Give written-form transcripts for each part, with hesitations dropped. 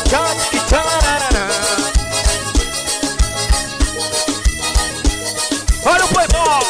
Olha o playboy.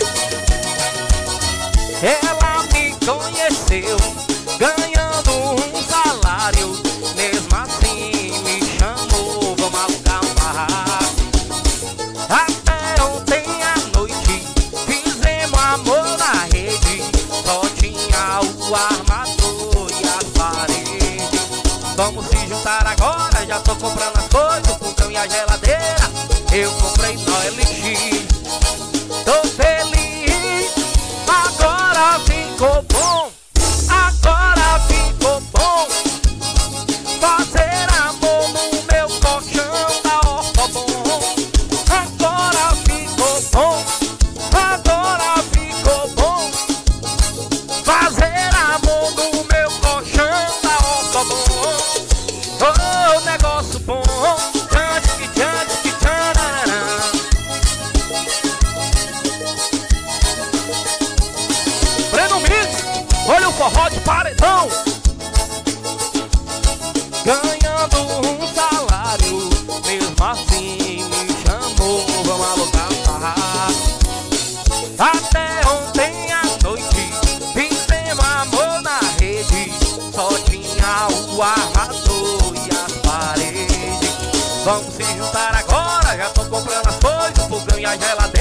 Ela me conheceu ganhando um salário, mesmo assim me chamou, vamos alugar um barraco. Até ontem à noite fizemos amor na rede, só tinha o armador e as paredes. Vamos se juntar agora, já tô comprando as coisas, o fogão e a geladeira. Eu comprei no LX, tô feliz, agora ficou bom, agora ficou bom. Fazer amor no meu colchão da Ortobon. Agora ficou bom, agora ficou bom. Fazer amor no meu colchão da Ortobon. Oh, negócio bom. Olha o forró de paredão. Ganhando um salário, mesmo assim me chamou, vamos alugar um barraco. Até ontem à noite fizemos amor na rede, só tinha o armador e as paredes. Vamos se juntar agora, já tô comprando as coisas, o fogão e a geladeira.